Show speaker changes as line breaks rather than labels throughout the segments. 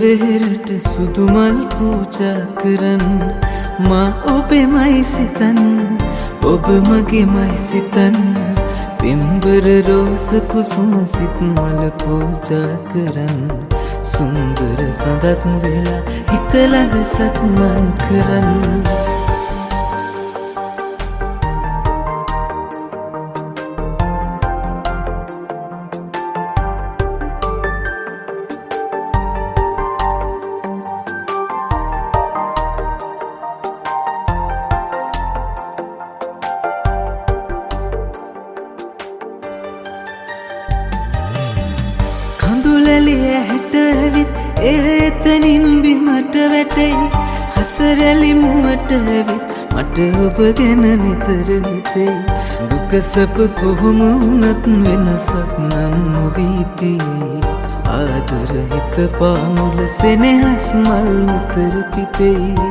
විලවෙහෙරට සුදුමල් පූජා කරන්න මා ඔබෙමයි සිතන්න ඔබ මගේමයි සිතන්න පින්බර රෝස කුසුම සිත් මල පූජා කරන්න සුන්දර සඳක් වෙලා හිත ළඟ සක්මන් කරන්න කඳුලැලිය හැට ඇවිත් එතනින් බිමට වැටෙයි හසරැලි මුවට ඇවිත් මට ඔබ ගැන නිතර හිතෙයි දුක සැප කොහොම වුණත් වෙනසක් නම් නොවීතියි ආදර හිත පාමුල සෙනෙහස් මල් නිතර පිපෙයි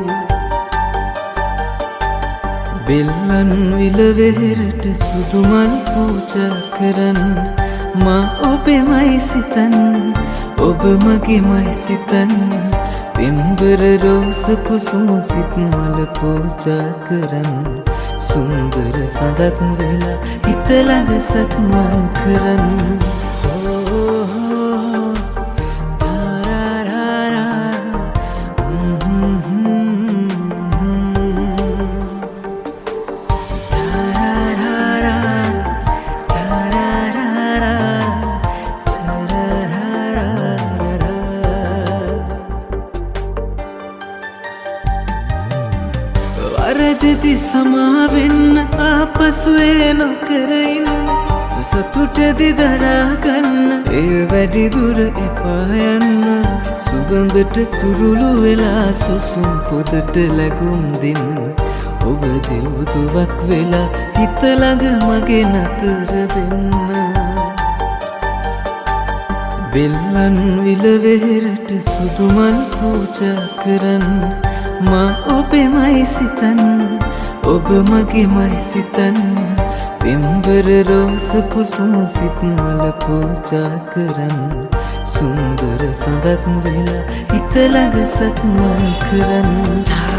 බෙල්ලන් විලවෙහෙරට සුදුමල් පූජා කරන්න මා ඔබෙමයි සිතන්න ඔබ මගේමයි සිතන්න පින්බර රෝස කුසුම සිත් මල පූජා කරන්න සුන්දර සඳක් වෙලා හිත ළඟ සක්මන් කරන්න වරදදි සමාවෙන්න ආපසුවේ නොකර ඉන්න සතුටදි දරාගන්න ඒ වැඩි දුර එපා යන්න සුවඳට තුරුළු වෙලා සුසුම් පොදට ලැබුම් දෙන්න ඔබ දෙව්දුවක් වෙලා හිත ළඟ මගේ නතර වෙන්න බෙල්ලන් විලවෙහෙරට සුදුමල් පූජා කරන්න මා ඔබෙමයි සිතන්න ඔබ මගේමයි සිතන්න පින්බර රෝස කුසුම සිත් මල පූජා කරන්න සුන්දර සඳක් වෙලා හිත ළඟ සක්මන් කරන්න